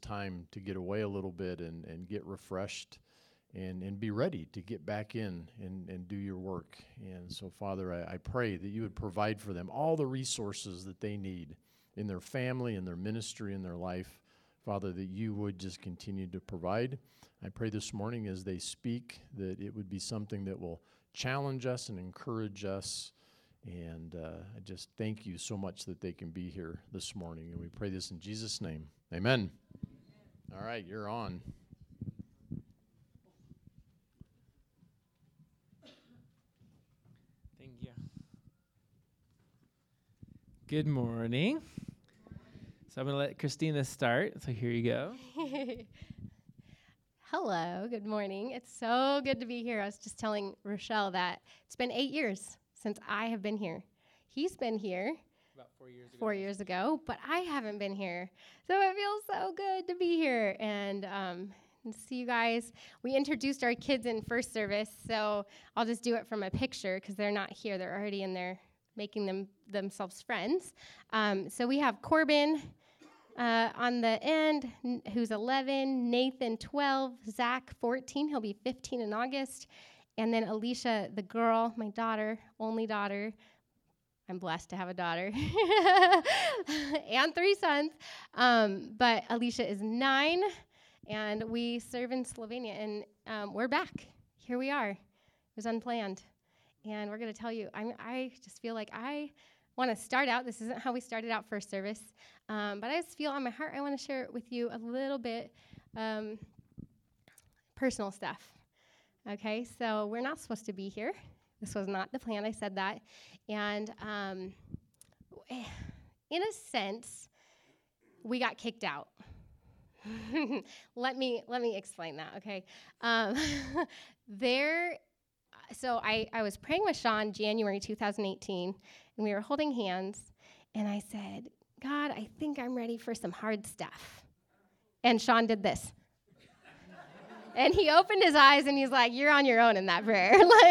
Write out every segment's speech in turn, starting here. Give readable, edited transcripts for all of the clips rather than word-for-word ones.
time to get away a little bit and get refreshed and be ready to get back in and do your work. And so, Father, I pray that you would provide for them all the resources that they need in their family, in their ministry, in their life. Father, that you would just continue to provide. I pray this morning as they speak that it would be something that will challenge us and encourage us. And I just thank you so much that they can be here this morning. And we pray this in Jesus' name. Amen. All right, you're on. Thank you. Good morning. So I'm going to let Christina start. So here you go. Hello, good morning. It's so good to be here. I was just telling Rochelle that it's been 8 years since I have been here. He's been here About 4 years ago. 4 years ago, but I haven't been here. So it feels so good to be here and see you guys. We introduced our kids in first service, so I'll just do it from a picture because they're not here. They're already in there making themselves friends. So we have Corbin on the end, who's 11, Nathan 12, Zach 14, he'll be 15 in August, and then Alicia, the girl, my daughter, only daughter. I'm blessed to have a daughter and 3 sons, but Alicia is 9, and we serve in Slovenia, and we're back. Here we are. It was unplanned, and we're going to tell you, I just feel like I want to start out. This isn't how we started out first service, but I just feel on my heart I want to share with you a little bit personal stuff. Okay, so we're not supposed to be here. This was not the plan. I said that, and in a sense, we got kicked out. Let me explain that. Okay, So I was praying with Sean January 2018, and we were holding hands, and I said, God, I think I'm ready for some hard stuff. And Sean did this. And he opened his eyes, and he's like, you're on your own in that prayer.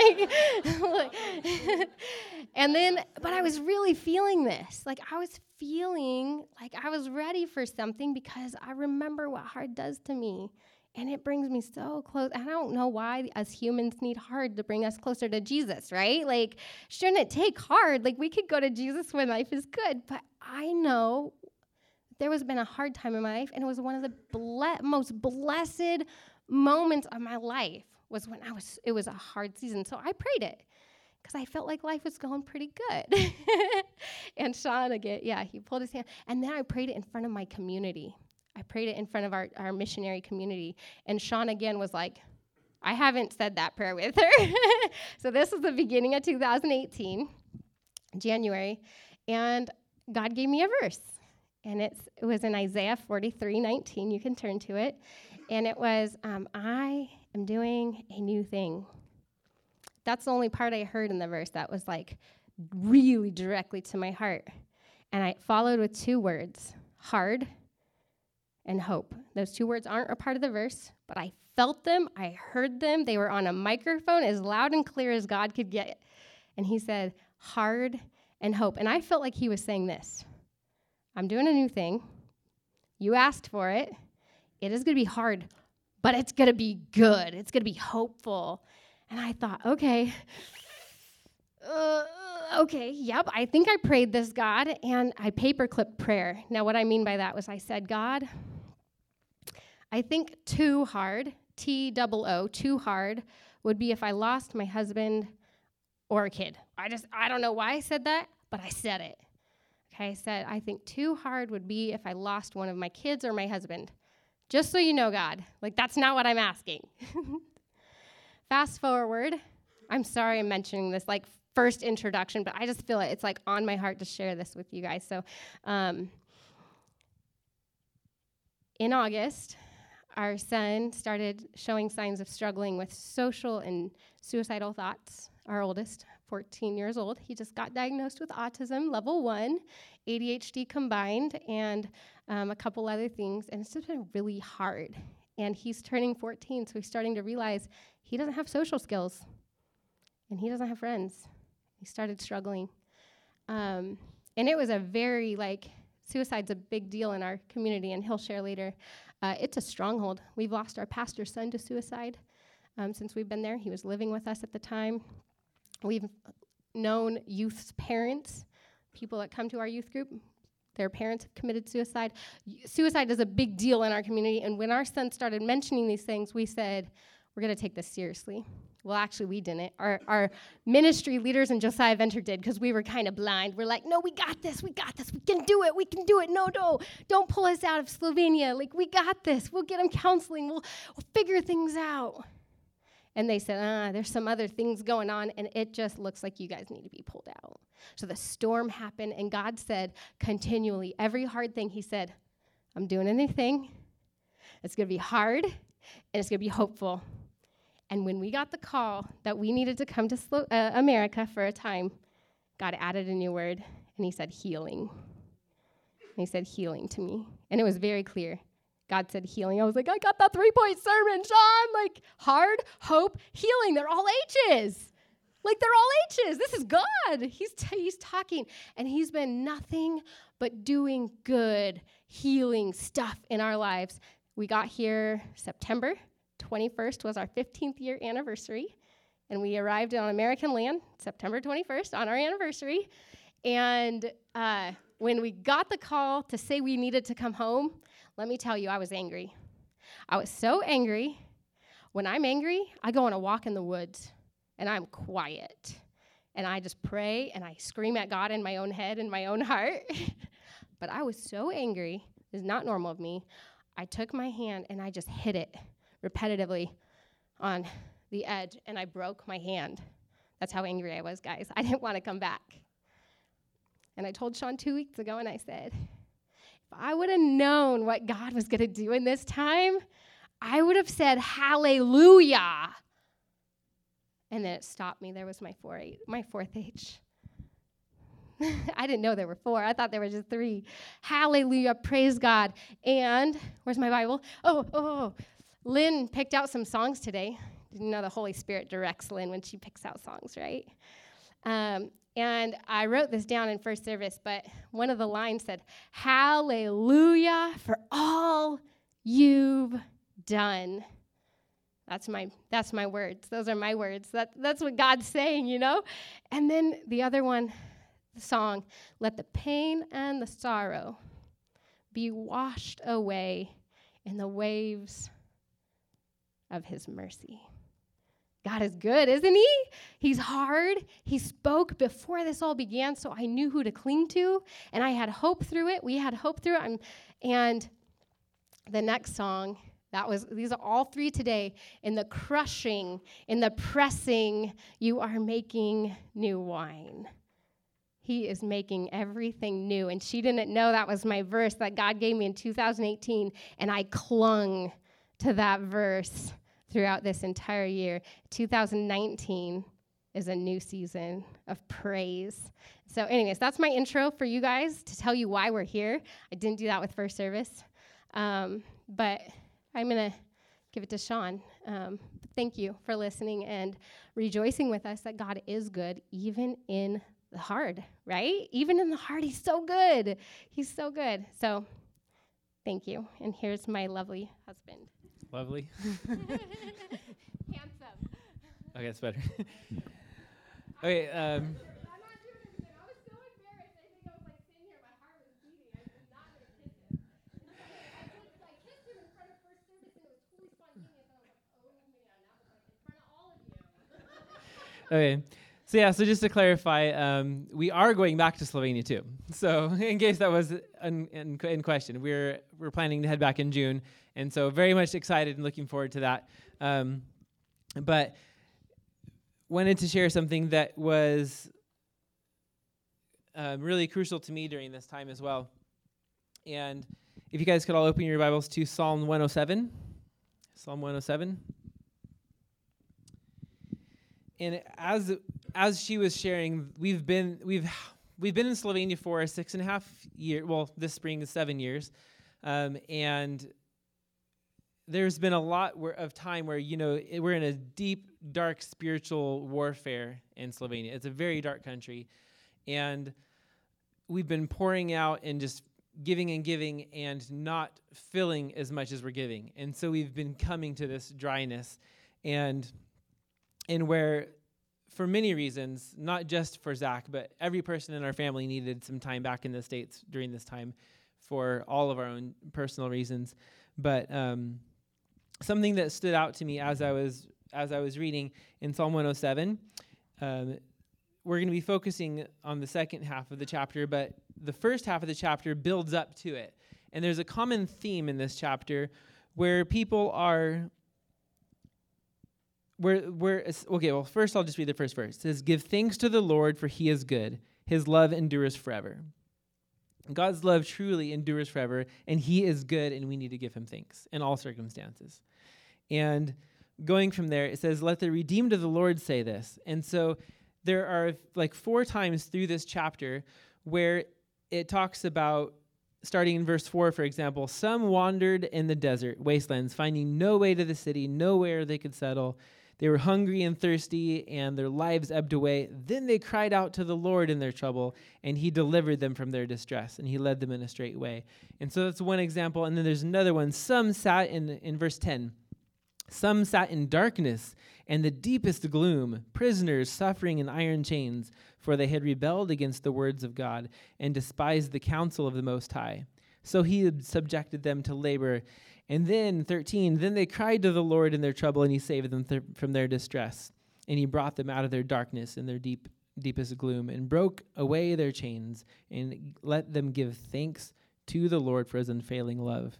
And then, but I was really feeling this. Like, I was feeling like I was ready for something because I remember what hard does to me. And it brings me so close. I don't know why us humans need hard to bring us closer to Jesus, right? Like, shouldn't it take hard? Like, we could go to Jesus when life is good. But I know there has been a hard time in my life, and it was one of the most blessed moments of my life was when it was a hard season. So I prayed it because I felt like life was going pretty good. And Sean, again, he pulled his hand. And then I prayed it in front of my community. I prayed it in front of our missionary community. And Sean again was like, I haven't said that prayer with her. So this was the beginning of 2018, January. And God gave me a verse. And it was in Isaiah 43:19. You can turn to it. And it was, I am doing a new thing. That's the only part I heard in the verse that was like really directly to my heart. And I followed with 2 words, hard and hope. Those 2 words aren't a part of the verse, but I felt them, I heard them. They were on a microphone as loud and clear as God could get. And he said, hard and hope. And I felt like he was saying this. I'm doing a new thing. You asked for it. It is going to be hard, but it's going to be good. It's going to be hopeful. And I thought, okay, yep, I think I prayed this, God, and I paperclipped prayer. Now, what I mean by that was I said, God, I think too hard, T-double-O, too hard, would be if I lost my husband or a kid. I don't know why I said that, but I said it. Okay, I said, I think too hard would be if I lost one of my kids or my husband. Just so you know, God, like that's not what I'm asking. Fast forward. I'm sorry I'm mentioning this, like first introduction, but I just feel it's like on my heart to share this with you guys. So in August, our son started showing signs of struggling with social and suicidal thoughts. Our oldest, 14 years old, he just got diagnosed with autism, level 1, ADHD combined, and a couple other things, and it's just been really hard. And he's turning 14, so he's starting to realize he doesn't have social skills, and he doesn't have friends. He started struggling. And it was a very, suicide's a big deal in our community, and he'll share later. It's a stronghold. We've lost our pastor's son to suicide since we've been there. He was living with us at the time. We've known youth's parents, people that come to our youth group, their parents have committed suicide. Suicide is a big deal in our community, and when our son started mentioning these things, we said, we're going to take this seriously. Well, actually, we didn't. Our ministry leaders and Josiah Venter did, because we were kind of blind. We're like, no, we got this, we can do it, no, don't pull us out of Slovenia. Like, we got this, we'll get him counseling, we'll figure things out. And they said, there's some other things going on, and it just looks like you guys need to be pulled out. So the storm happened, and God said continually, every hard thing, he said, I'm doing anything. It's going to be hard, and it's going to be hopeful. And when we got the call that we needed to come to America for a time, God added a new word, and he said healing. And he said healing to me. And it was very clear. God said healing. I was like, I got that 3-point sermon, Sean. Like, hard, hope, healing. They're all H's. Like, they're all H's. This is God. He's talking. And he's been nothing but doing good, healing stuff in our lives. We got here September 21st was our 15th year anniversary. And we arrived on American land September 21st on our anniversary. And when we got the call to say we needed to come home, let me tell you, I was angry. I was so angry. When I'm angry, I go on a walk in the woods, and I'm quiet. And I just pray, and I scream at God in my own head, in my own heart. But I was so angry. It's not normal of me. I took my hand, and I just hit it repetitively on the edge, and I broke my hand. That's how angry I was, guys. I didn't want to come back. And I told Sean 2 weeks ago, and I said, if I would have known what God was going to do in this time, I would have said hallelujah. And then it stopped me. There was my fourth H. I didn't know there were 4. I thought there were just 3. Hallelujah, praise God. And where's my Bible? Oh. Lynn picked out some songs today. You know the Holy Spirit directs Lynn when she picks out songs, right? And I wrote this down in first service, but one of the lines said, hallelujah for all you've done. That's my words. Those are my words. That's what God's saying, you know? And then the other one, the song, let the pain and the sorrow be washed away in the waves of his mercy. God is good, isn't he? He's hard. He spoke before this all began, so I knew who to cling to, and I had hope through it. We had hope through it. And the next song, these are all 3 today. In the crushing, in the pressing, you are making new wine. He is making everything new. And she didn't know that was my verse that God gave me in 2018, and I clung to that verse throughout this entire year. 2019 is a new season of praise. So anyways, that's my intro for you guys to tell you why we're here. I didn't do that with first service, but I'm going to give it to Sean. Thank you for listening and rejoicing with us that God is good, even in the hard, right? Even in the hard, he's so good. He's so good. So thank you. And here's my lovely husband. Lovely. Handsome. Okay, that's better. Okay. I'm not doing anything. I was so embarrassed. I think I was like sitting here, my heart was beating. I was not going to kiss him. I kissed him in front of first service, and it was totally spontaneous. And I was like, oh man, that was like in front of all of you. Okay. So just to clarify, we are going back to Slovenia too. So in case that was in question, we're planning to head back in June, and so very much excited and looking forward to that. But wanted to share something that was really crucial to me during this time as well. And if you guys could all open your Bibles to Psalm 107. Psalm 107. And as she was sharing, we've been in Slovenia for 6.5 years. Well, this spring is 7 years, and there's been a lot of time where we're in a deep, dark spiritual warfare in Slovenia. It's a very dark country, and we've been pouring out and just giving and not filling as much as we're giving. And so we've been coming to this dryness and where for many reasons, not just for Zach, but every person in our family needed some time back in the States during this time for all of our own personal reasons. But something that stood out to me as I was reading in Psalm 107, we're going to be focusing on the second half of the chapter, but the first half of the chapter builds up to it. And there's a common theme in this chapter where people are, first I'll just read the first verse. It says, "Give thanks to the Lord, for he is good. His love endures forever." God's love truly endures forever, and he is good, and we need to give him thanks in all circumstances. And going from there, it says, "Let the redeemed of the Lord say this." And so there are like 4 times through this chapter where it talks about, starting in verse 4, for example, "Some wandered in the desert wastelands, finding no way to the city, nowhere they could settle. They were hungry and thirsty, and their lives ebbed away. Then they cried out to the Lord in their trouble, and he delivered them from their distress, and he led them in a straight way." And so that's one example. And then there's another one. Some sat in verse 10. "Some sat in darkness and the deepest gloom, prisoners suffering in iron chains, for they had rebelled against the words of God and despised the counsel of the Most High. So he subjected them to labor." And then 13, "Then they cried to the Lord in their trouble, and he saved them from their distress. And he brought them out of their darkness and their deepest gloom, and broke away their chains, and let them give thanks to the Lord for his unfailing love."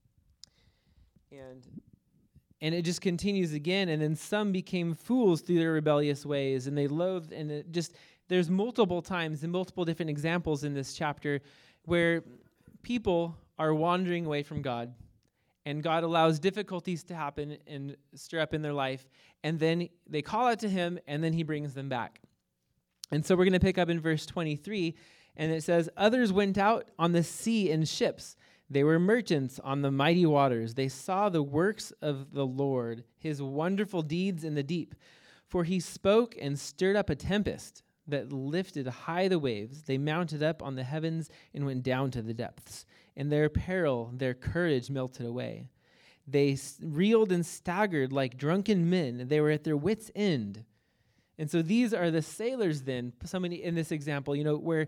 And it just continues again. "And then some became fools through their rebellious ways, and they loathed," and it just, there's multiple times and multiple different examples in this chapter where people are wandering away from God, and God allows difficulties to happen and stir up in their life, and then they call out to him, and then he brings them back. And so we're going to pick up in verse 23, and it says, "Others went out on the sea in ships. They were merchants on the mighty waters. They saw the works of the Lord, his wonderful deeds in the deep. For he spoke and stirred up a tempest that lifted high the waves. They mounted up on the heavens and went down to the depths. In their peril, their courage melted away. They reeled and staggered like drunken men. They were at their wits' end." And so these are the sailors then, somebody in this example, where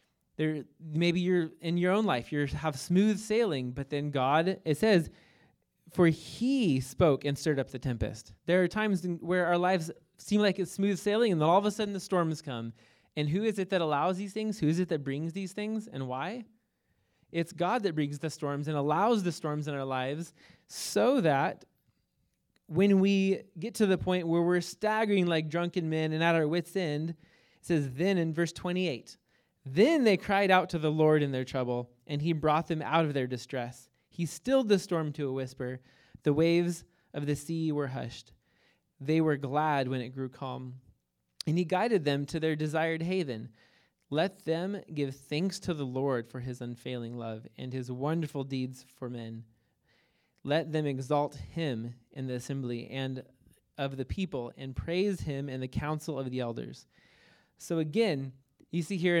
maybe you're in your own life, you have smooth sailing, but then God, it says, "For he spoke and stirred up the tempest." There are times where our lives seem like it's smooth sailing, and then all of a sudden the storms come. And who is it that allows these things? Who is it that brings these things, and why? It's God that brings the storms and allows the storms in our lives so that when we get to the point where we're staggering like drunken men and at our wits' end, it says, then in verse 28, "Then they cried out to the Lord in their trouble, and he brought them out of their distress. He stilled the storm to a whisper. The waves of the sea were hushed. They were glad when it grew calm, and he guided them to their desired haven. Let them give thanks to the Lord for his unfailing love and his wonderful deeds for men. Let them exalt him in the assembly and of the people, and praise him in the council of the elders." So again, you see here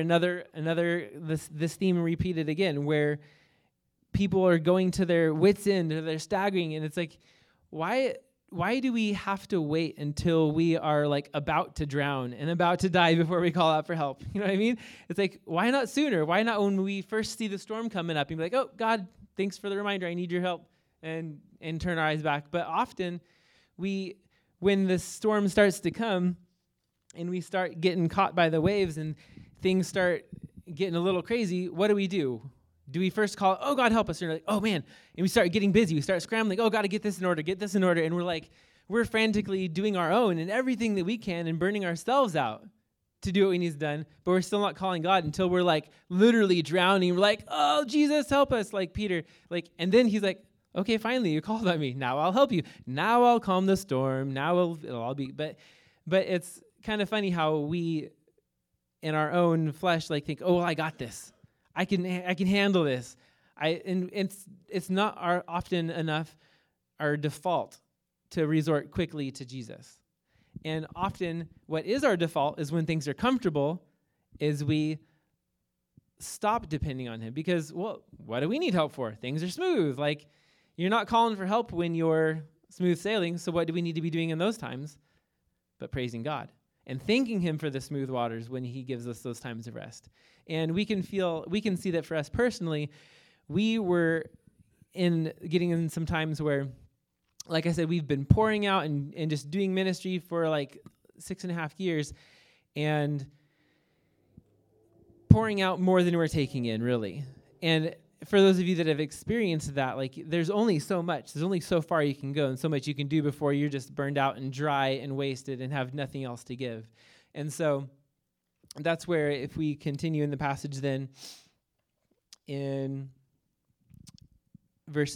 this theme repeated again, where people are going to their wits' end, or they're staggering, and it's like, why do we have to wait until we are like about to drown and about to die before we call out for help? You know what I mean? It's like, why not sooner? Why not when we first see the storm coming up and be like, "Oh, God, thanks for the reminder. I need your help," and turn our eyes back. But often when the storm starts to come and we start getting caught by the waves and things start getting a little crazy, what do? Do we first call, "Oh, God, help us," and we're like, "Oh, man," and we start getting busy. We start scrambling, "Oh, got to get this in order, and we're frantically doing our own and everything that we can and burning ourselves out to do what we need done, but we're still not calling God until we're like literally drowning. We're like, "Oh, Jesus, help us," like Peter, and then he's like, "Okay, finally, you called on me. Now I'll help you. Now I'll calm the storm. Now it'll all be," but it's kind of funny how we, in our own flesh, think, "Oh, well, I got this. I can handle this." And it's not often enough our default to resort quickly to Jesus. And often what is our default is when things are comfortable, is we stop depending on him because, well, what do we need help for? Things are smooth. Like, you're not calling for help when you're smooth sailing, so what do we need to be doing in those times? But praising God and thanking him for the smooth waters when he gives us those times of rest. And we can see that for us personally, we were getting in some times where, like I said, we've been pouring out and just doing ministry for like 6.5 years and pouring out more than we're taking in, really. And for those of you that have experienced that, like, there's only so much. There's only so far you can go and so much you can do before you're just burned out and dry and wasted and have nothing else to give. And so that's where, if we continue in the passage then in verse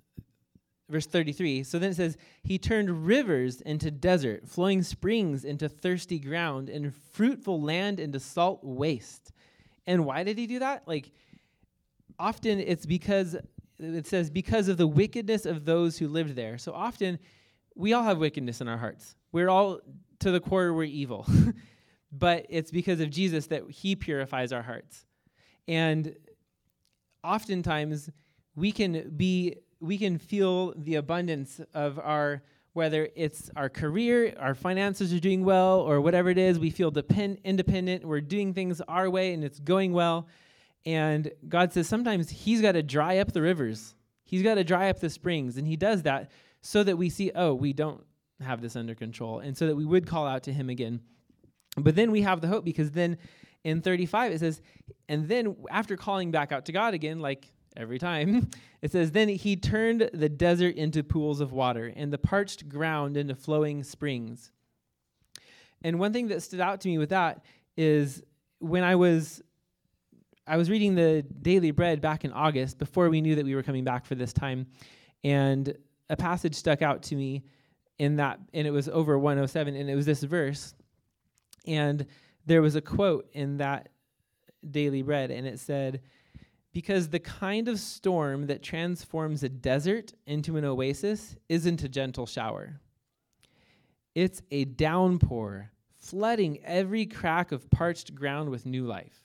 33, so then it says, he turned rivers into desert, flowing springs into thirsty ground, and fruitful land into salt waste. And why did he do that? Like, often it's because, it says, because of the wickedness of those who lived there. So often, we all have wickedness in our hearts. We're all, to the core, we're evil. But it's because of Jesus that he purifies our hearts. And oftentimes, we can feel the abundance of whether it's our career, our finances are doing well, or whatever it is, we feel independent, we're doing things our way, and it's going well. And God says sometimes he's got to dry up the rivers. He's got to dry up the springs, and he does that so that we see, oh, we don't have this under control, and so that we would call out to him again. But then we have the hope, because then in 35 it says, and then after calling back out to God again, like every time, it says, then he turned the desert into pools of water and the parched ground into flowing springs. And one thing that stood out to me with that is when I was reading the Daily Bread back in August, before we knew that we were coming back for this time, and a passage stuck out to me in that, and it was over 107, and it was this verse, and there was a quote in that Daily Bread, and it said, because the kind of storm that transforms a desert into an oasis isn't a gentle shower. It's a downpour, flooding every crack of parched ground with new life.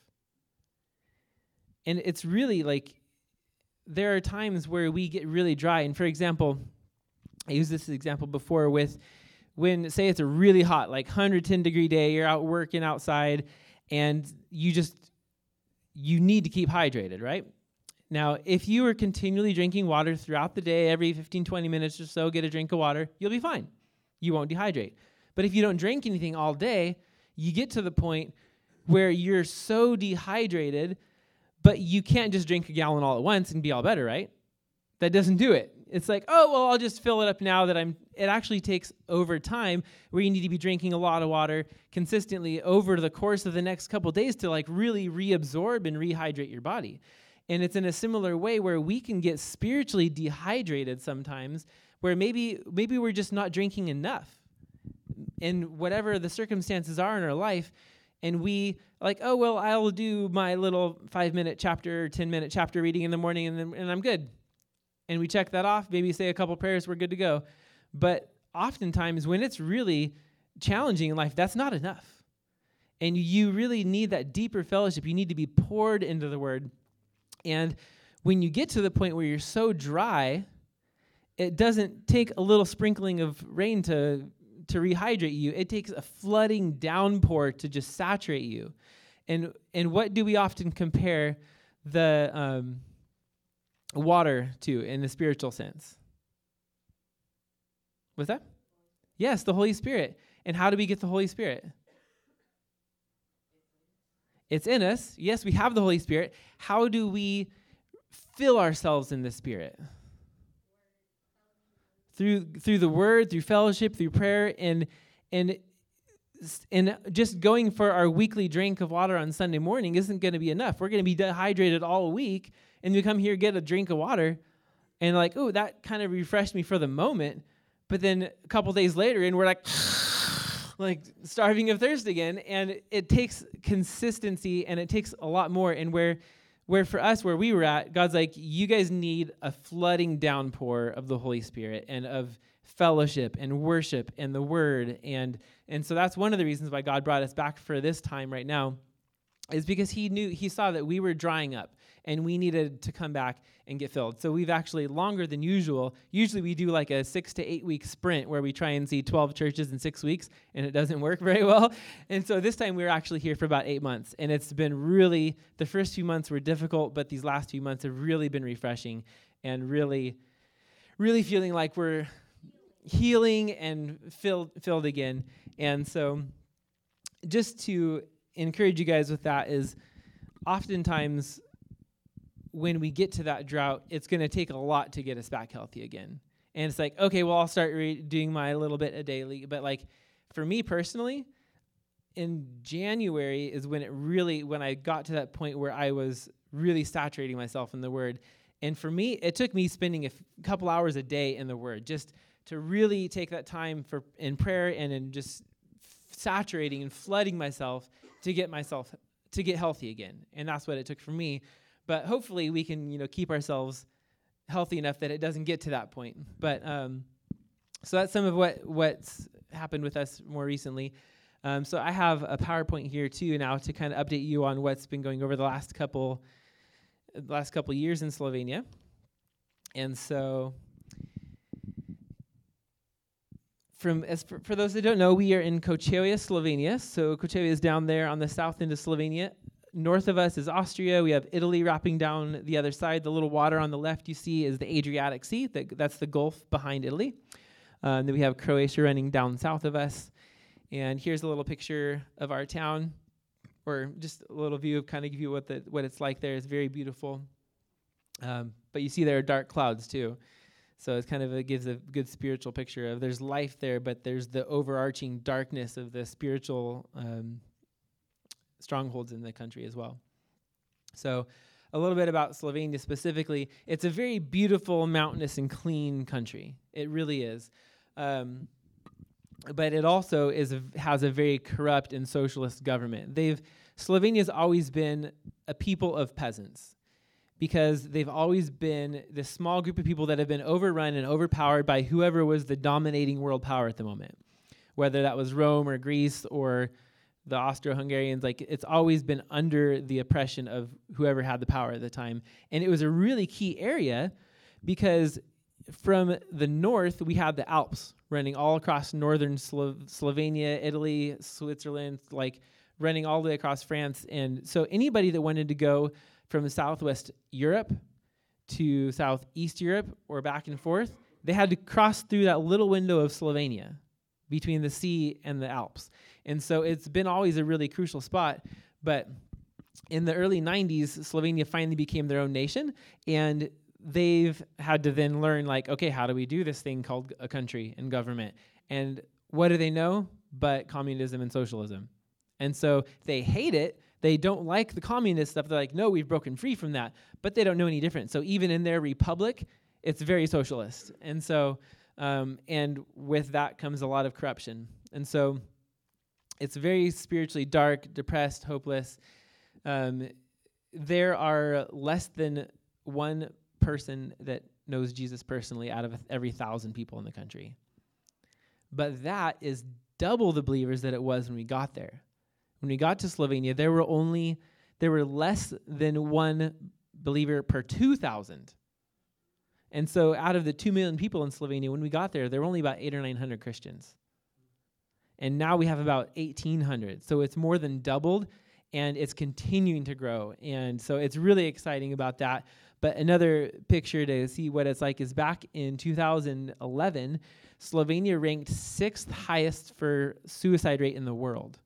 And it's really like, there are times where we get really dry. And for example, I used this example before with when, say it's a really hot, like 110-degree day, you're out working outside, and you need to keep hydrated, right? Now, if you are continually drinking water throughout the day, every 15, 20 minutes or so, get a drink of water, you'll be fine. You won't dehydrate. But if you don't drink anything all day, you get to the point where you're so dehydrated, but you can't just drink a gallon all at once and be all better, right? That doesn't do it. It's like, oh, well, I'll just fill it up now that it actually takes over time where you need to be drinking a lot of water consistently over the course of the next couple of days to like really reabsorb and rehydrate your body. And it's in a similar way where we can get spiritually dehydrated sometimes, where maybe we're just not drinking enough. And whatever the circumstances are in our life, and we like, oh, well, I'll do my little 5-minute chapter or 10-minute chapter reading in the morning, and I'm good. And we check that off, maybe say a couple prayers, we're good to go. But oftentimes when it's really challenging in life, that's not enough. And you really need that deeper fellowship. You need to be poured into the Word. And when you get to the point where you're so dry, it doesn't take a little sprinkling of rain to rehydrate you. It takes a flooding downpour to just saturate you. And what do we often compare the water to in the spiritual sense? What's that? Yes, the Holy Spirit. And how do we get the Holy Spirit? It's in us. Yes, we have the Holy Spirit. How do we fill ourselves in the Spirit? Through the Word, through fellowship, through prayer, and just going for our weekly drink of water on Sunday morning isn't going to be enough. We're going to be dehydrated all week, and we come here, get a drink of water, and like, oh, that kind of refreshed me for the moment. But then a couple days later, and we're like starving of thirst again. And it takes consistency, and it takes a lot more. And where for us, where we were at, God's like, you guys need a flooding downpour of the Holy Spirit and of fellowship and worship and the Word. And so that's one of the reasons why God brought us back for this time right now. is because he saw that we were drying up and we needed to come back and get filled. So we've actually longer than usual. Usually we do like a 6 to 8 week sprint where we try and see 12 churches in 6 weeks, and it doesn't work very well. And so this time we were actually here for about 8 months, and it's been really, the first few months were difficult, but these last few months have really been refreshing and really, really feeling like we're healing and filled again. And so just to encourage you guys with that is oftentimes when we get to that drought, it's going to take a lot to get us back healthy again. And it's like, okay, well, I'll start doing my little bit a daily. But like for me personally, in January is when I got to that point where I was really saturating myself in the Word. And for me, it took me spending a couple hours a day in the Word just to really take that time in prayer and in just saturating and flooding myself to get healthy again. And that's what it took for me. But hopefully we can, keep ourselves healthy enough that it doesn't get to that point. But so that's some of what's happened with us more recently. So I have a PowerPoint here too now to kind of update you on what's been going over the last couple years in Slovenia. And so for those that don't know, we are in Kočevje, Slovenia. So Kočevje is down there on the south end of Slovenia. North of us is Austria. We have Italy wrapping down the other side. The little water on the left you see is the Adriatic Sea. That's the Gulf behind Italy. Then we have Croatia running down south of us. And here's a little picture of our town, or just a little view of kind of give you what it's like there. It's very beautiful. But you see there are dark clouds too. So it gives a good spiritual picture of there's life there, but there's the overarching darkness of the spiritual strongholds in the country as well. So a little bit about Slovenia specifically. It's a very beautiful, mountainous, and clean country. It really is. But it also has a very corrupt and socialist government. Slovenia's always been a people of peasants, because they've always been this small group of people that have been overrun and overpowered by whoever was the dominating world power at the moment, whether that was Rome or Greece or the Austro-Hungarians. Like, it's always been under the oppression of whoever had the power at the time. And it was a really key area because from the north, we had the Alps running all across northern Slovenia, Italy, Switzerland, like running all the way across France. And so anybody that wanted to go from southwest Europe to southeast Europe or back and forth, they had to cross through that little window of Slovenia between the sea and the Alps. And so it's been always a really crucial spot. But in the early 90s, Slovenia finally became their own nation, and they've had to then learn, like, okay, how do we do this thing called a country and government? And what do they know but communism and socialism? And so they hate it. They don't like the communist stuff. They're like, no, we've broken free from that. But they don't know any different. So even in their republic, it's very socialist. And so, and with that comes a lot of corruption. And so it's very spiritually dark, depressed, hopeless. There are less than one person that knows Jesus personally out of every 1,000 people in the country. But that is double the believers that it was when we got there. When we got to Slovenia, there were less than one believer per 2,000. And so out of the 2 million people in Slovenia, when we got there were only about 800 or 900 Christians. And now we have about 1,800. So it's more than doubled, and it's continuing to grow. And so it's really exciting about that. But another picture to see what it's like is back in 2011, Slovenia ranked 6th highest for suicide rate in the world.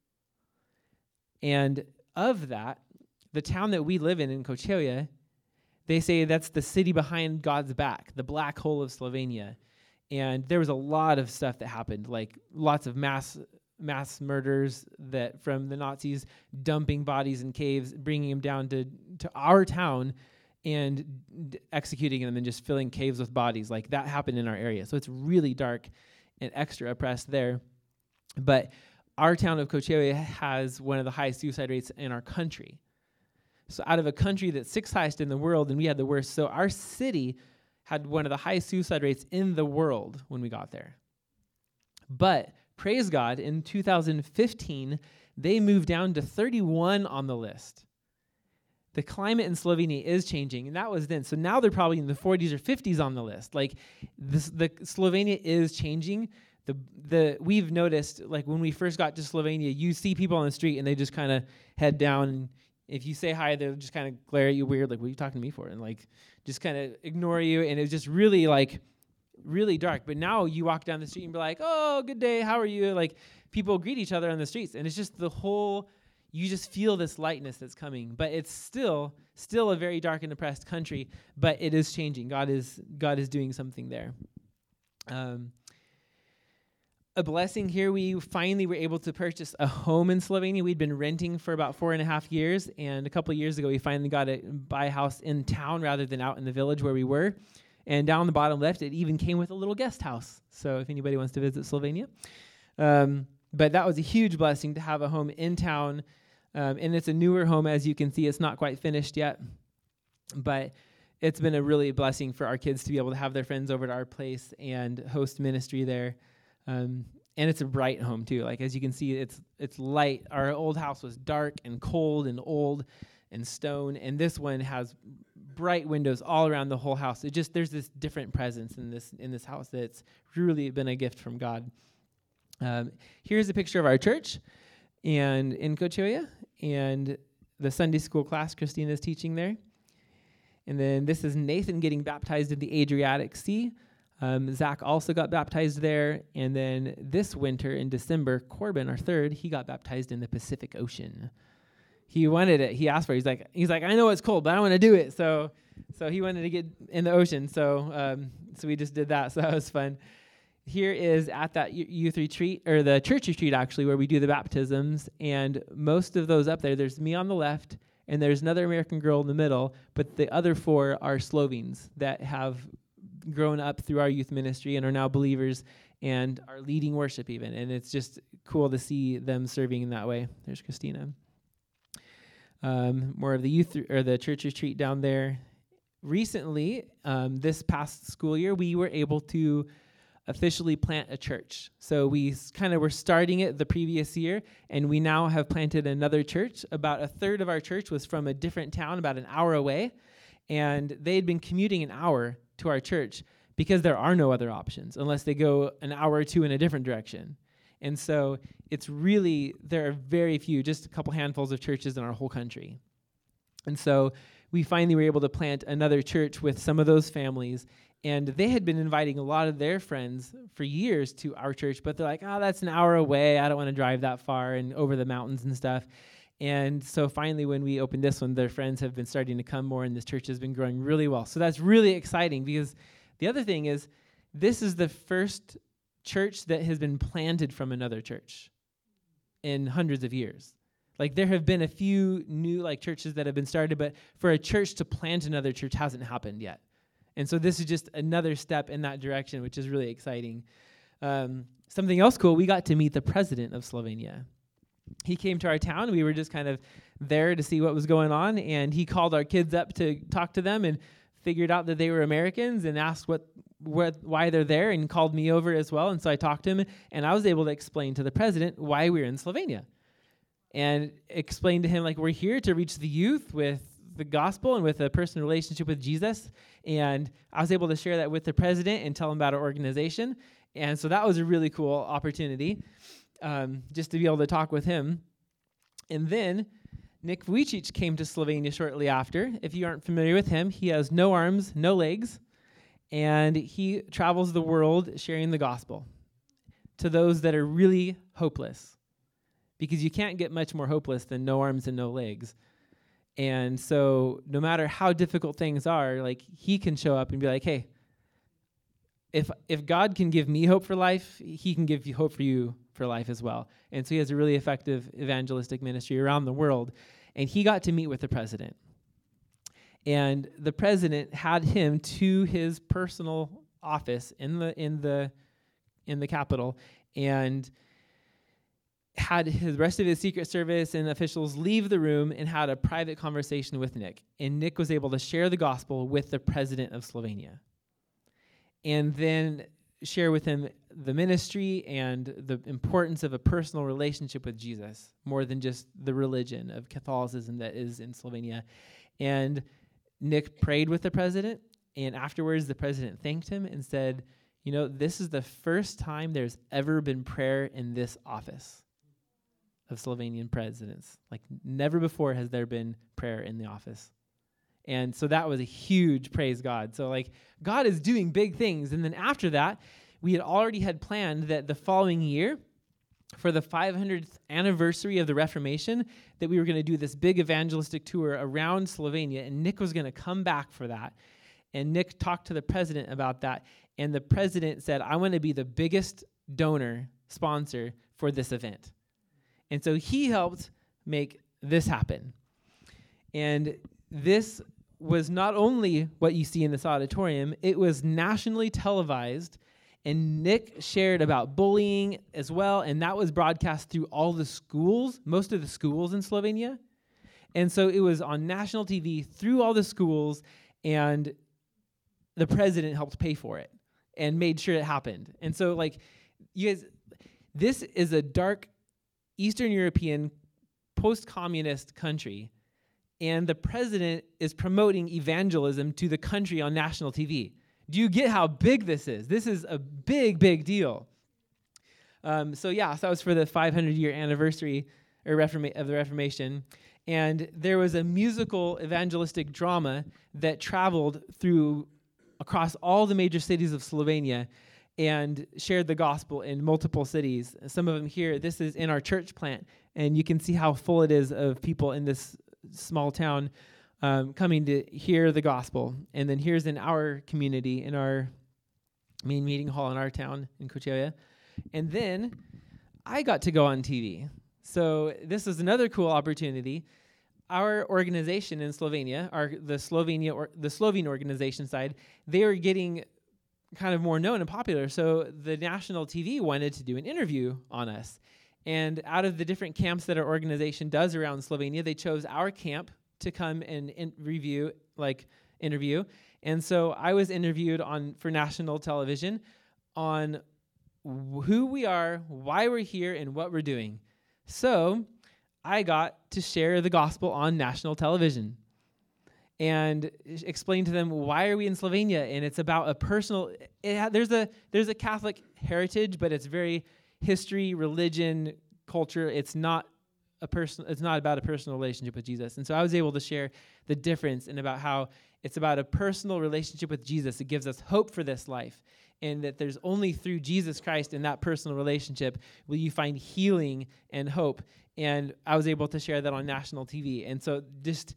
And of that, the town that we live in Kočevje, they say that's the city behind God's back, the black hole of Slovenia. And there was a lot of stuff that happened, like lots of mass murders that from the Nazis dumping bodies in caves, bringing them down to our town and executing them and just filling caves with bodies. Like that happened in our area. So it's really dark and extra oppressed there. But our town of Kočevje has one of the highest suicide rates in our country. So out of a country that's 6th highest in the world, and we had the worst. So our city had one of the highest suicide rates in the world when we got there. But praise God, in 2015, they moved down to 31 on the list. The climate in Slovenia is changing, and that was then. So now they're probably in the 40s or 50s on the list. Like the Slovenia is changing. We've noticed, like when we first got to Slovenia, you see people on the street and they just kind of head down. And if you say hi, they'll just kind of glare at you weird, like, what are you talking to me for? And like just kind of ignore you. And it was just really really dark. But now you walk down the street and be like, oh, good day, how are you? Like people greet each other on the streets. And it's just you just feel this lightness that's coming. But it's still a very dark and depressed country, but it is changing. God is doing something there. A blessing here, we finally were able to purchase a home in Slovenia. We'd been renting for about 4.5 years, and a couple of years ago, we finally got to buy a house in town rather than out in the village where we were. And down the bottom left, it even came with a little guest house. So if anybody wants to visit Slovenia. But that was a huge blessing to have a home in town. And it's a newer home, as you can see. It's not quite finished yet. But it's been a really blessing for our kids to be able to have their friends over to our place and host ministry there. And it's a bright home too. Like as you can see, it's light. Our old house was dark and cold and old and stone, and this one has bright windows all around the whole house. There's this different presence in this house that's really been a gift from God. Here's a picture of our church and in Kočevje, and the Sunday school class Christina's teaching there. And then this is Nathan getting baptized in the Adriatic Sea. Zach also got baptized there. And then this winter in December, Corbin, our third, he got baptized in the Pacific Ocean. He wanted it. He asked for it. He's like, I know it's cold, but I want to do it. So he wanted to get in the ocean. So we just did that. So that was fun. Here is at that youth retreat, or the church retreat actually, where we do the baptisms. And most of those up there's me on the left, and there's another American girl in the middle, but the other 4 are Slovenes that have grown up through our youth ministry and are now believers and are leading worship even. And it's just cool to see them serving in that way. There's Christina. More of the youth or the church retreat down there. Recently, this past school year, we were able to officially plant a church. So we kind of were starting it the previous year, and we now have planted another church. About a third of our church was from a different town about an hour away, and they had been commuting an hour to our church because there are no other options unless they go an hour or two in a different direction. And so there are very few, just a couple handfuls of churches in our whole country. And so we finally were able to plant another church with some of those families. And they had been inviting a lot of their friends for years to our church, but they're like, that's an hour away. I don't want to drive that far and over the mountains and stuff. And so finally, when we opened this one, their friends have been starting to come more, and this church has been growing really well. So that's really exciting, because the other thing is, this is the first church that has been planted from another church in hundreds of years. Like there have been a few new churches that have been started, but for a church to plant another church hasn't happened yet. And so this is just another step in that direction, which is really exciting. Something else cool, we got to meet the president of Slovenia. He came to our town. We were just kind of there to see what was going on, and he called our kids up to talk to them and figured out that they were Americans and asked why they're there, and called me over as well. And so I talked to him, and I was able to explain to the president why we're in Slovenia, and explain to him we're here to reach the youth with the gospel and with a personal relationship with Jesus. And I was able to share that with the president and tell him about our organization. And so that was a really cool opportunity, just to be able to talk with him. And then Nick Vujicic came to Slovenia shortly after. If you aren't familiar with him, he has no arms, no legs, and he travels the world sharing the gospel to those that are really hopeless, because you can't get much more hopeless than no arms and no legs. And so no matter how difficult things are, he can show up and be like, hey, if God can give me hope for life, he can give you hope for you for life as well. And so he has a really effective evangelistic ministry around the world. And he got to meet with the president. And the president had him to his personal office in the capital, and had the rest of his Secret Service and officials leave the room and had a private conversation with Nick. And Nick was able to share the gospel with the president of Slovenia, and then share with him the ministry and the importance of a personal relationship with Jesus more than just the religion of Catholicism that is in Slovenia. And Nick prayed with the president, and afterwards the president thanked him and said, this is the first time there's ever been prayer in this office of Slovenian presidents. Like, never before has there been prayer in the office. And so that was a huge praise God. So, God is doing big things. And then after that, we had planned that the following year, for the 500th anniversary of the Reformation, that we were going to do this big evangelistic tour around Slovenia, and Nick was going to come back for that. And Nick talked to the president about that, and the president said, I want to be the biggest sponsor for this event. And so he helped make this happen. And this was not only what you see in this auditorium, it was nationally televised, and Nick shared about bullying as well, and that was broadcast through all the schools, most of the schools in Slovenia. And so it was on national TV through all the schools, and the president helped pay for it and made sure it happened. And so, you guys, this is a dark Eastern European post-communist country, and the president is promoting evangelism to the country on national TV. Do you get how big this is? This is a big, big deal. So that was for the 500-year anniversary of the Reformation. And there was a musical evangelistic drama that traveled across all the major cities of Slovenia and shared the gospel in multiple cities. Some of them here, this is in our church plant, and you can see how full it is of people in this small town coming to hear the gospel. And then here's in our community, in our main meeting hall in our town in Kočevje. And then I got to go on TV. So this is another cool opportunity. Our organization in Slovenia, the Slovene organization side, they are getting kind of more known and popular. So the national TV wanted to do an interview on us. And out of the different camps that our organization does around Slovenia, they chose our camp to come and interview. And so I was interviewed for national television on who we are, why we're here, and what we're doing. So I got to share the gospel on national television and explain to them, why are we in Slovenia? And it's about a personal, there's a Catholic heritage, but it's very history, religion, culture. It's not about a personal relationship with Jesus. And so I was able to share the difference and about how it's about a personal relationship with Jesus. It gives us hope for this life, and that there's only through Jesus Christ in that personal relationship will you find healing and hope. And I was able to share that on national TV. And so this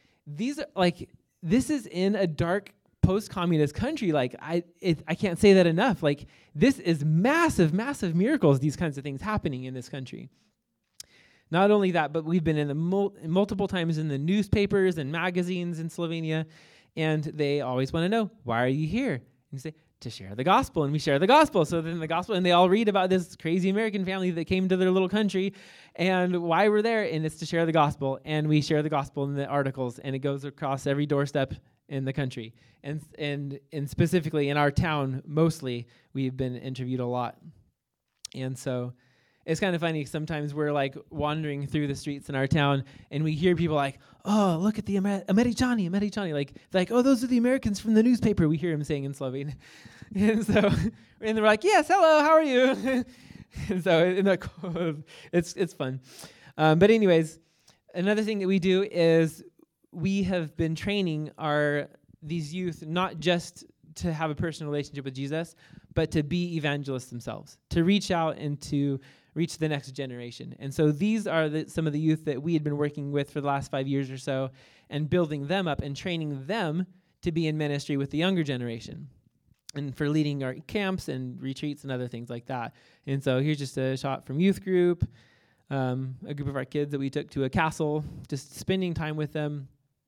is in a dark post-communist country. I can't say that enough. This is massive, massive miracles, these kinds of things happening in this country. Not only that, but we've been in multiple times in the newspapers and magazines in Slovenia, and they always want to know, why are you here? And you say, to share the gospel, and we share the gospel. So then the gospel, and they all read about this crazy American family that came to their little country and why we're there, and it's to share the gospel, and we share the gospel in the articles, and it goes across every doorstep in the country. And specifically in our town, mostly, we've been interviewed a lot. And so it's kind of funny. Sometimes we're wandering through the streets in our town, and we hear people oh, look at the Americani. Oh, those are the Americans from the newspaper. We hear him saying in Slovene. And they're like, yes, hello, how are you? And so it's fun. But anyways, another thing that we do is we have been training these youth not just to have a personal relationship with Jesus, but to be evangelists themselves, to reach out and to reach the next generation. And so these are some of the youth that we had been working with for the last 5 years or so, and building them up and training them to be in ministry with the younger generation, and for leading our camps and retreats and other things like that. And so here's just a shot from youth group, a group of our kids that we took to a castle, just spending time with them,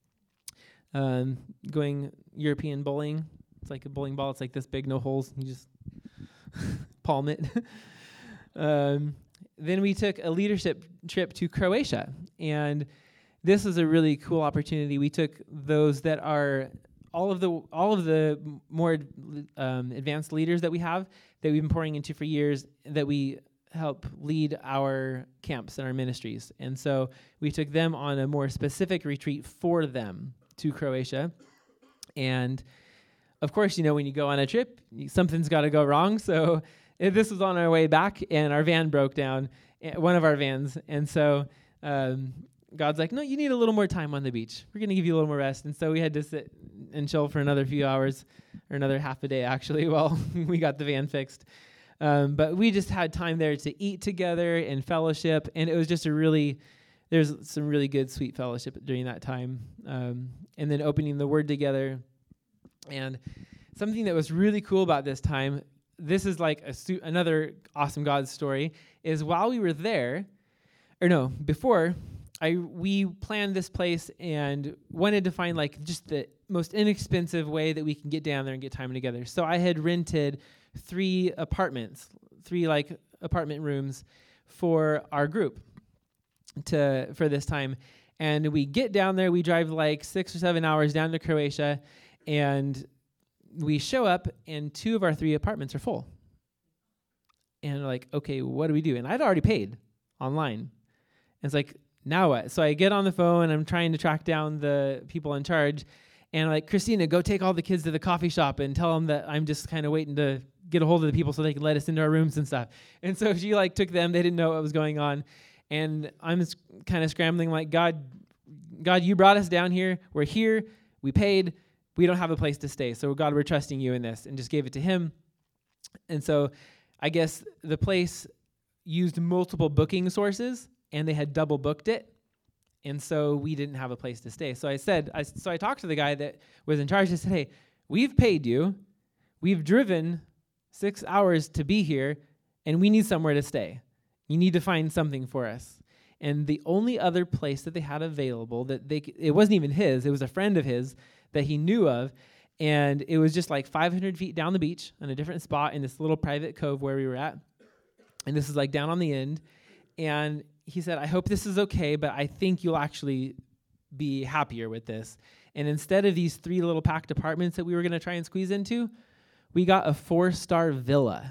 going European bowling. It's like a bowling ball. It's like this big, no holes. You just palm it. Then we took a leadership trip to Croatia, and this is a really cool opportunity. We took those that are all of the more advanced leaders that we have, that we've been pouring into for years, that we help lead our camps and our ministries. And so we took them on a more specific retreat for them to Croatia. And of course, when you go on a trip, something's got to go wrong. So this was on our way back, and our van broke down, one of our vans. And so God's like, no, you need a little more time on the beach. We're going to give you a little more rest. And so we had to sit and chill for another few hours, or another half a day, actually, while we got the van fixed. But we just had time there to eat together and fellowship, and it was just there's some really good, sweet fellowship during that time. And then opening the Word together. And something that was really cool about this time, this is like another awesome God story, is while we were there, before, we planned this place and wanted to find like just the most inexpensive way that we can get down there and get time together. So I had rented 3 apartment rooms for our group for this time. And we get down there, we drive like 6 or 7 hours down to Croatia, and we show up, and 2 of our 3 apartments are full. And we're like, okay, what do we do? And I'd already paid online. And it's like, now what? So I get on the phone, I'm trying to track down the people in charge, and I'm like, Christina, go take all the kids to the coffee shop and tell them that I'm just kind of waiting to get a hold of the people so they can let us into our rooms and stuff. And so she took them, they didn't know what was going on. And I'm kind of scrambling like, God, you brought us down here. We're here. We paid. We don't have a place to stay. So God, we're trusting you in this, and just gave it to him. And so I guess the place used multiple booking sources, and they had double booked it. And so we didn't have a place to stay. So I talked to the guy that was in charge. I said, hey, we've paid you. We've driven 6 hours to be here, and we need somewhere to stay. You need to find something for us. And the only other place that they had available it wasn't even his, it was a friend of his that he knew of, and it was just like 500 feet down the beach on a different spot in this little private cove where we were at. And this is like down on the end. And he said, I hope this is okay, but I think you'll actually be happier with this. And instead of these 3 little packed apartments that we were going to try and squeeze into, we got a 4-star villa.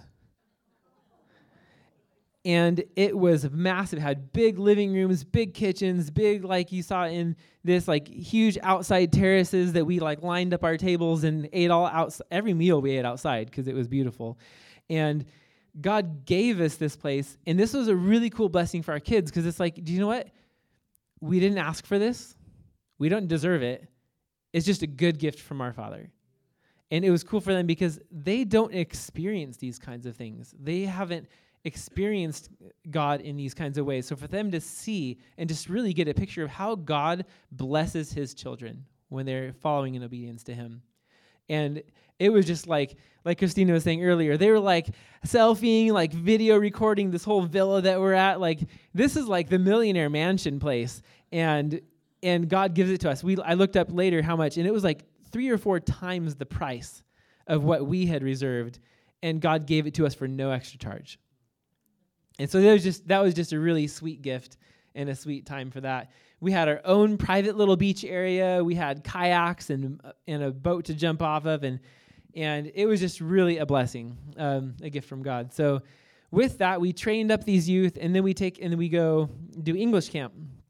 And it was massive. It had big living rooms, big kitchens, big, like you saw in this, like huge outside terraces that we like lined up our tables and ate all outside. Every meal we ate outside because it was beautiful. And God gave us this place. And this was a really cool blessing for our kids, because it's like, do you know what? We didn't ask for this. We don't deserve it. It's just a good gift from our Father. And it was cool for them because they don't experience these kinds of things. They haven't experienced God in these kinds of ways. So for them to see and just really get a picture of how God blesses his children when they're following in obedience to him. And it was just like Christina was saying earlier, they were like selfieing, like video recording this whole villa that we're at. Like, this is like the millionaire mansion place. And God gives it to us. I looked up later how much, and it was like 3 or 4 times the price of what we had reserved. And God gave it to us for no extra charge. And so that was just a really sweet gift and a sweet time for that. We had our own private little beach area. We had kayaks and a boat to jump off of, and it was just really a blessing, a gift from God. So with that, we trained up these youth, and then we go do English camp.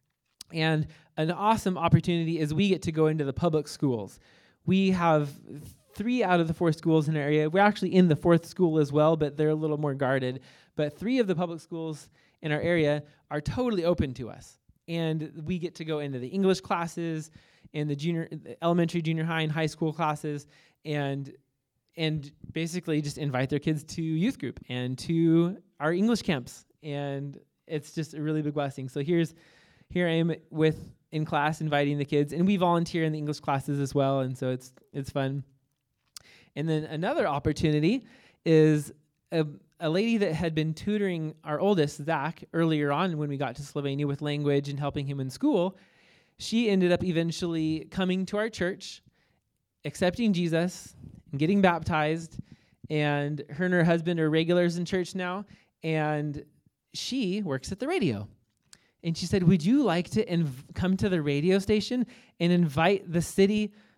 And an awesome opportunity is we get to go into the public schools. We have 3 out of the 4 schools in our area. We're actually in the 4th school as well, but they're a little more guarded. But 3 of the public schools in our area are totally open to us. And we get to go into the English classes and the elementary, junior high, and high school classes, and basically just invite their kids to youth group and to our English camps. And it's just a really big blessing. So here I am in class inviting the kids, and we volunteer in the English classes as well, and so it's fun. And then another opportunity is a lady that had been tutoring our oldest, Zach, earlier on when we got to Slovenia with language and helping him in school. She ended up eventually coming to our church, accepting Jesus, and getting baptized, and her husband are regulars in church now, and she works at the radio. And she said, would you like to come to the radio station and invite the city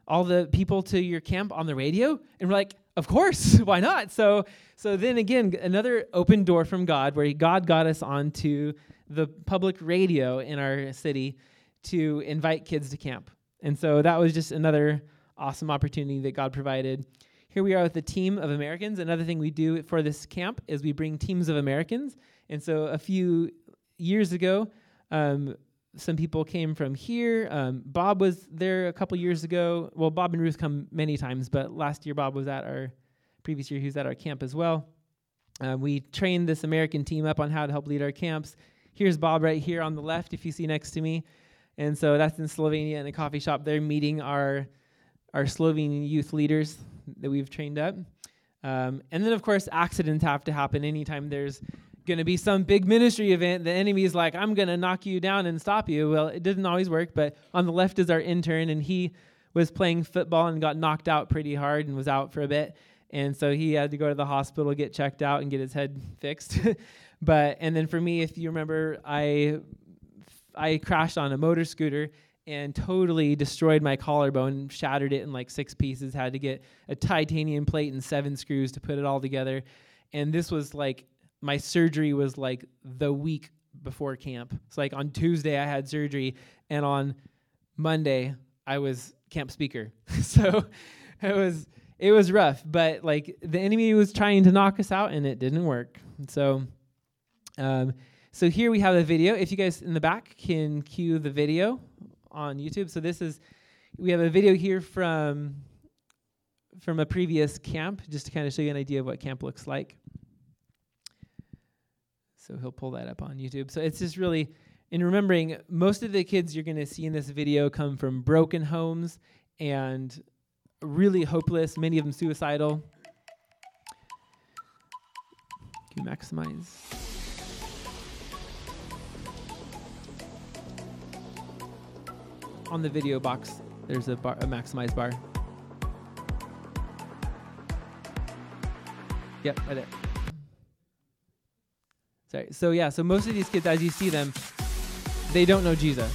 all the people to your camp on the radio? And we're like, of course, why not? So then again, another open door from God, where God got us onto the public radio in our city to invite kids to camp. And so that was just another awesome opportunity that God provided. Here we are with a team of Americans. Another thing we do for this camp is we bring teams of Americans. And so a few years ago, some people came from here. Bob was there a couple years ago. Well, Bob and Ruth come many times, but last year Bob was previous year he was at our camp as well. We trained this American team up on how to help lead our camps. Here's Bob right here on the left, if you see next to me. And so that's in Slovenia in a coffee shop. They're meeting our Slovenian youth leaders that we've trained up. And then, of course, accidents have to happen anytime there's going to be some big ministry event. The enemy is like, I'm going to knock you down and stop you. Well, it doesn't always work, but on the left is our intern, and he was playing football and got knocked out pretty hard and was out for a bit. And so he had to go to the hospital, get checked out, and get his head fixed. And then for me, if you remember, I crashed on a motor scooter and totally destroyed my collarbone, shattered it in like 6 pieces, had to get a titanium plate and 7 screws to put it all together. And this was like, my surgery was like the week before camp. So like on Tuesday I had surgery, and on Monday I was camp speaker. So it was rough, but like the enemy was trying to knock us out and it didn't work. So here we have the video. If you guys in the back can cue the video on YouTube. So we have a video here from a previous camp, just to kind of show you an idea of what camp looks like. So he'll pull that up on YouTube. So it's just really, in remembering, most of the kids you're going to see in this video come from broken homes and really hopeless, many of them suicidal. Can you maximize? On the video box, there's a maximize bar. Yep, right there. Sorry. So most of these kids, as you see them, they don't know Jesus.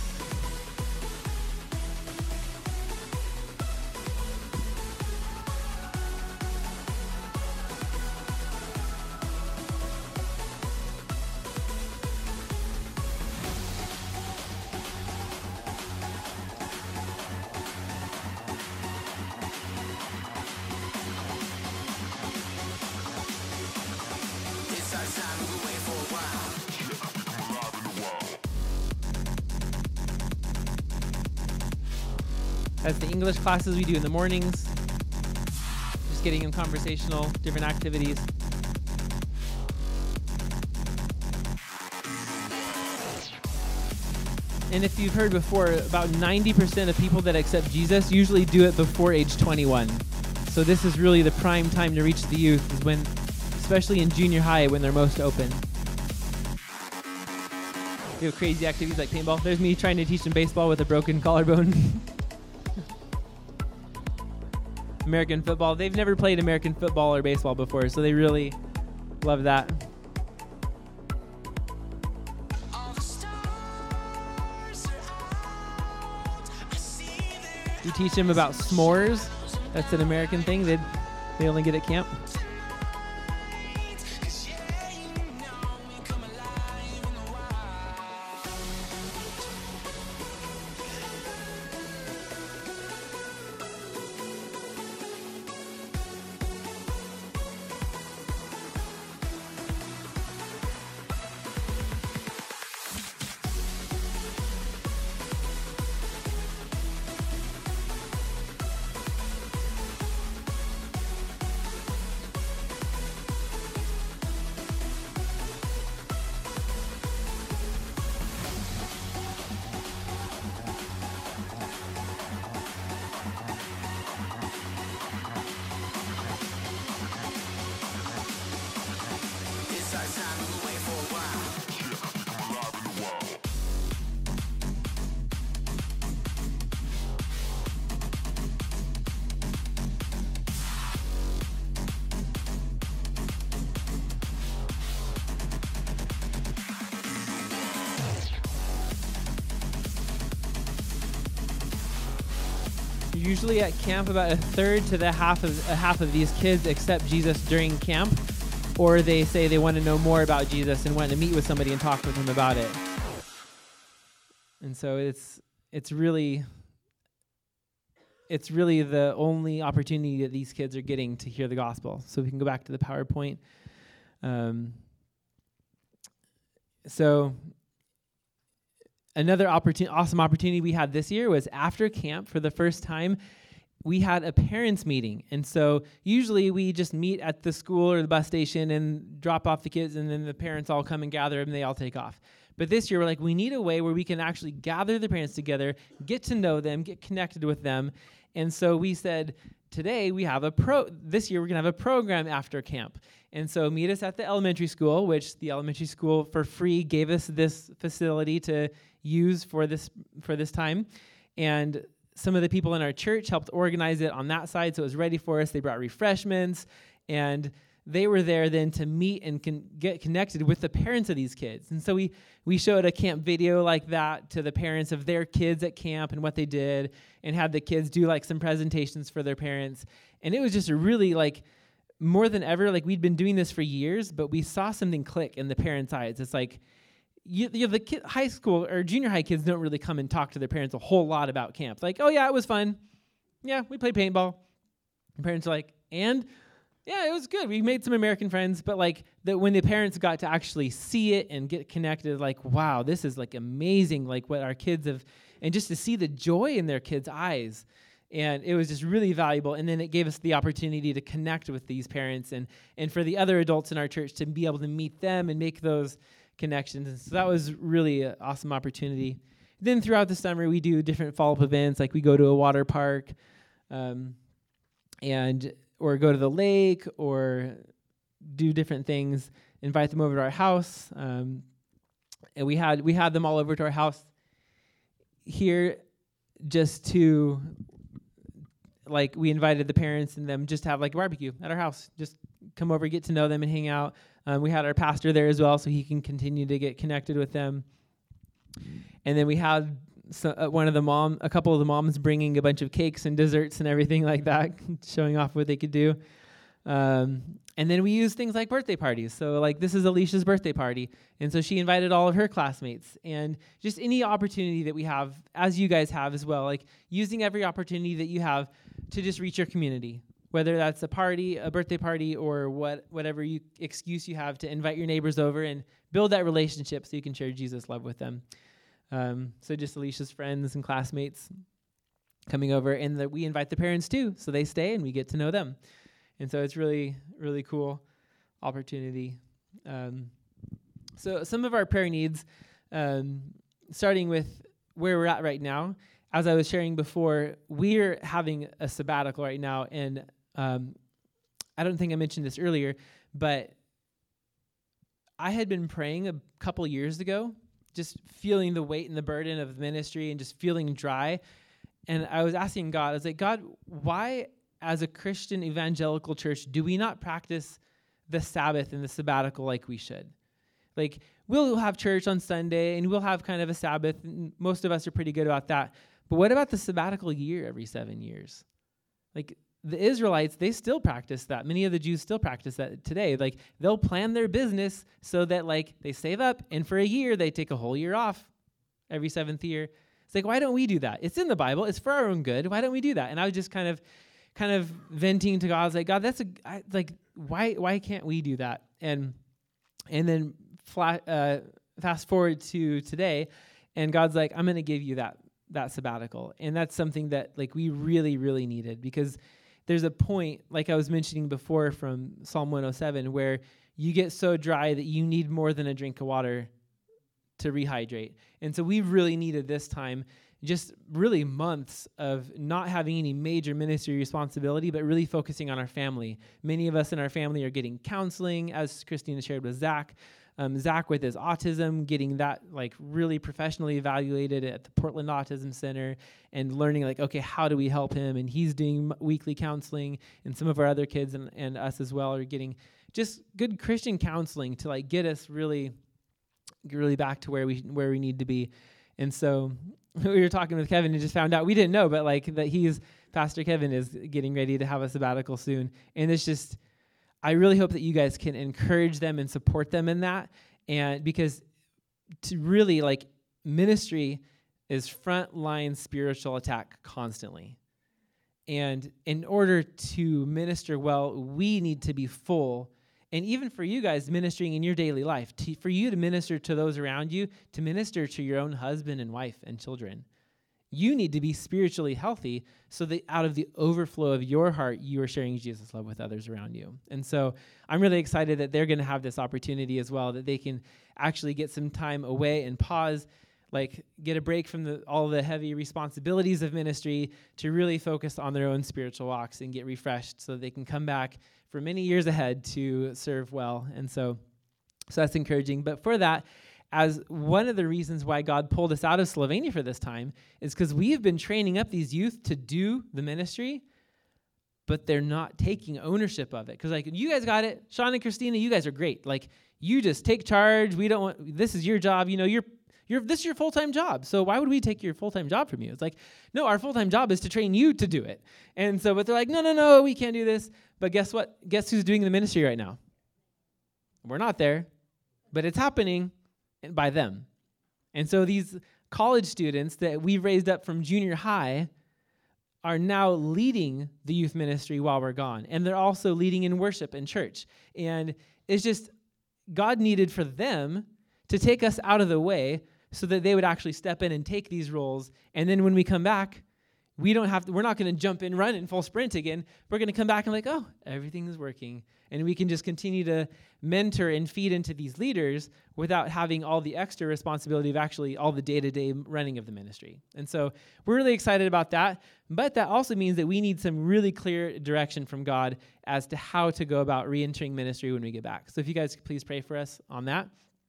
That's the English classes we do in the mornings. Just getting in conversational, different activities. And if you've heard before, about 90% of people that accept Jesus usually do it before age 21. So this is really the prime time to reach the youth, is when, especially in junior high, when they're most open. We have crazy activities like paintball. There's me trying to teach them baseball with a broken collarbone. American football. They've never played American football or baseball before, so they really love that. We teach them about s'mores. That's an American thing they only get at camp. usually at camp about a third to a half of these kids accept Jesus during camp, or they say they want to know more about Jesus and want to meet with somebody and talk with them about it. And so it's really the only opportunity that these kids are getting to hear the gospel. So we can go back to the PowerPoint. So another awesome opportunity we had this year was after camp. For the first time, we had a parents meeting. And so usually we just meet at the school or the bus station and drop off the kids, and then the parents all come and gather and they all take off. But this year, we're like, we need a way where we can actually gather the parents together, get to know them, get connected with them. And so we said, today we have this year we're going to have a program after camp. And so meet us at the elementary school, which the elementary school for free gave us this facility to use for this time. And some of the people in our church helped organize it on that side, so it was ready for us. They brought refreshments, and they were there then to meet and get connected with the parents of these kids. And so we showed a camp video like that to the parents of their kids at camp and what they did, and had the kids do like some presentations for their parents. And it was just a really like, more than ever, like we'd been doing this for years, but we saw something click in the parents' eyes. It's like, the high school or junior high kids don't really come and talk to their parents a whole lot about camp. Like, oh yeah, it was fun. Yeah, we played paintball. The parents are like, and yeah, it was good. We made some American friends, but like when the parents got to actually see it and get connected, like, wow, this is like amazing, like what our kids have, and just to see the joy in their kids' eyes. And it was just really valuable. And then it gave us the opportunity to connect with these parents and for the other adults in our church to be able to meet them and make those connections. And so that was really an awesome opportunity. Then throughout the summer, we do different follow-up events, like we go to a water park, or go to the lake, or do different things, invite them over to our house. And we had them all over to our house here just to, like, we invited the parents and them just to have like a barbecue at our house. Just come over, get to know them, and hang out. We had our pastor there as well, so he can continue to get connected with them. And then we had a couple of the moms bringing a bunch of cakes and desserts and everything like that, showing off what they could do. And then we used things like birthday parties. So like this is Alicia's birthday party. And so she invited all of her classmates, and just any opportunity that we have, as you guys have as well, like using every opportunity that you have to just reach your community, whether that's a party, a birthday party, or whatever excuse you have to invite your neighbors over and build that relationship so you can share Jesus' love with them. So just Alicia's friends and classmates coming over, and we invite the parents too, so they stay and we get to know them. And so it's really, really cool opportunity. So some of our prayer needs, starting with where we're at right now. As I was sharing before, we're having a sabbatical right now, and I don't think I mentioned this earlier, but I had been praying a couple years ago, just feeling the weight and the burden of ministry and just feeling dry. And I was asking God, I was like, God, why as a Christian evangelical church do we not practice the Sabbath and the sabbatical like we should? Like, we'll have church on Sunday and we'll have kind of a Sabbath, and most of us are pretty good about that. But what about the sabbatical year every 7 years? Like, the Israelites, they still practice that. Many of the Jews still practice that today. Like, they'll plan their business so that, like, they save up, and for a year, they take a whole year off every seventh year. It's like, why don't we do that? It's in the Bible. It's for our own good. Why don't we do that? And I was just kind of venting to God. I was like, God, why can't we do that? And then fast forward to today, and God's like, I'm going to give you that sabbatical. And that's something that, like, we really, really needed, because there's a point, like I was mentioning before from Psalm 107, where you get so dry that you need more than a drink of water to rehydrate. And so we really needed this time, just really months of not having any major ministry responsibility, but really focusing on our family. Many of us in our family are getting counseling, as Christina shared with Zach. Zach with his autism, getting that like really professionally evaluated at the Portland Autism Center and learning like, okay, how do we help him? And he's doing weekly counseling, and some of our other kids and us as well are getting just good Christian counseling to like get us really back to where we need to be. And so we were talking with Kevin and just found out, we didn't know, but like that he's Pastor Kevin is getting ready to have a sabbatical soon. And it's just, I really hope that you guys can encourage them and support them in that. And because to really, like, ministry is frontline spiritual attack constantly. And in order to minister well, we need to be full. And even for you guys ministering in your daily life, for you to minister to those around you, to minister to your own husband and wife and children, you need to be spiritually healthy so that out of the overflow of your heart, you are sharing Jesus' love with others around you. And so I'm really excited that they're going to have this opportunity as well, that they can actually get some time away and pause, like get a break from all the heavy responsibilities of ministry to really focus on their own spiritual walks and get refreshed so they can come back for many years ahead to serve well. And so that's encouraging. But for that, as one of the reasons why God pulled us out of Slovenia for this time is because we have been training up these youth to do the ministry, but they're not taking ownership of it. Because, like, you guys got it. Sean and Christina, you guys are great. Like, you just take charge. We don't want, this is your job. You know, this is your full-time job. So why would we take your full-time job from you? It's like, no, our full-time job is to train you to do it. And so, but they're like, no, we can't do this. But guess what? Guess who's doing the ministry right now? We're not there, but it's happening by them. And so these college students that we've raised up from junior high are now leading the youth ministry while we're gone. And they're also leading in worship in church. And it's just, God needed for them to take us out of the way so that they would actually step in and take these roles. And then when we come back, we're not going to jump in, run in full sprint again. We're going to come back and like, oh, everything is working. And we can just continue to mentor and feed into these leaders without having all the extra responsibility of actually all the day-to-day running of the ministry. And so we're really excited about that. But that also means that we need some really clear direction from God as to how to go about re-entering ministry when we get back. So if you guys could please pray for us on that.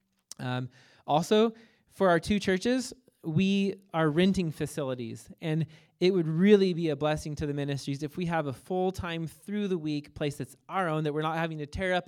Also, for our two churches, we are renting facilities, and it would really be a blessing to the ministries if we have a full-time through the week place that's our own, that we're not having to tear down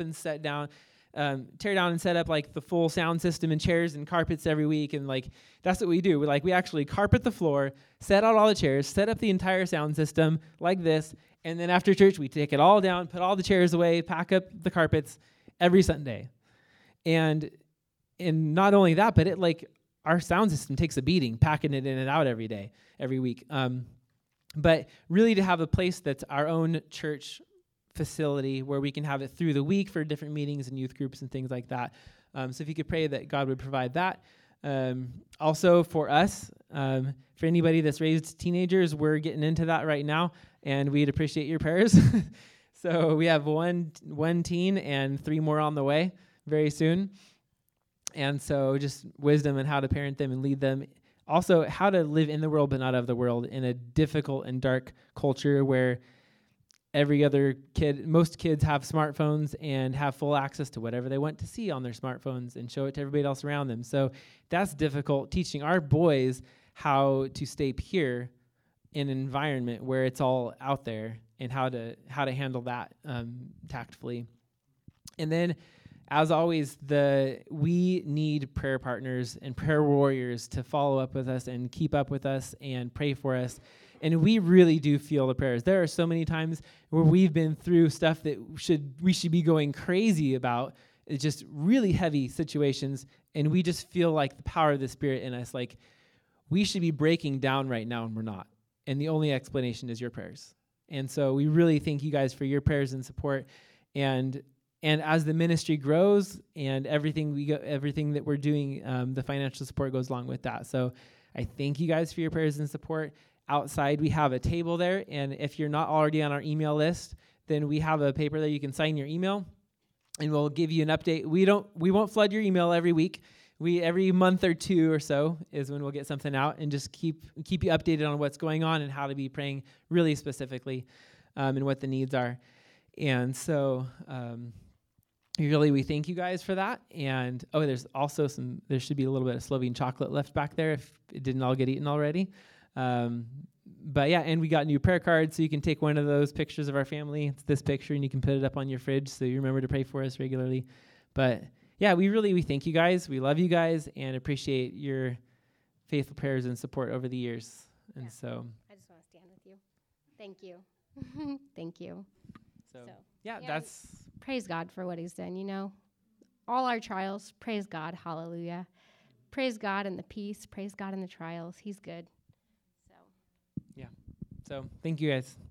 and set up like the full sound system and chairs and carpets every week. And like, that's what we do. We actually carpet the floor, set out all the chairs, set up the entire sound system like this. And then after church, we take it all down, put all the chairs away, pack up the carpets every Sunday. And not only that, but our sound system takes a beating, packing it in and out every week. But really to have a place that's our own church facility where we can have it through the week for different meetings and youth groups and things like that. So if you could pray that God would provide that. Also for us, for anybody that's raised teenagers, we're getting into that right now, and we'd appreciate your prayers. So we have one teen and 3 more on the way very soon. And so just wisdom and how to parent them and lead them. Also, how to live in the world but not of the world in a difficult and dark culture where most kids have smartphones and have full access to whatever they want to see on their smartphones and show it to everybody else around them. So that's difficult, teaching our boys how to stay pure in an environment where it's all out there and how to handle that tactfully. And then, as always, we need prayer partners and prayer warriors to follow up with us and keep up with us and pray for us. And we really do feel the prayers. There are so many times where we've been through stuff that we should be going crazy about. It's just really heavy situations, and we just feel like the power of the Spirit in us, like we should be breaking down right now, and we're not. And the only explanation is your prayers. And so we really thank you guys for your prayers and support. And as the ministry grows and everything that we're doing, the financial support goes along with that. So I thank you guys for your prayers and support. Outside, we have a table there, and if you're not already on our email list, then we have a paper there you can sign your email, and we'll give you an update. We won't flood your email every week. Every month or 2 or so is when we'll get something out and just keep you updated on what's going on and how to be praying really specifically, and what the needs are. And so really, we thank you guys for that. And there's also there should be a little bit of Slovene chocolate left back there if it didn't all get eaten already. But yeah, and we got new prayer cards, so you can take one of those pictures of our family. It's this picture, and you can put it up on your fridge so you remember to pray for us regularly. But yeah, we thank you guys. We love you guys and appreciate your faithful prayers and support over the years. And so I just want to stand with you. Thank you. Thank you. So, So, yeah, yeah, that's praise God for what he's done, you know. All our trials, praise God, hallelujah. Praise God in the peace, praise God in the trials. He's good. So so. Thank you guys.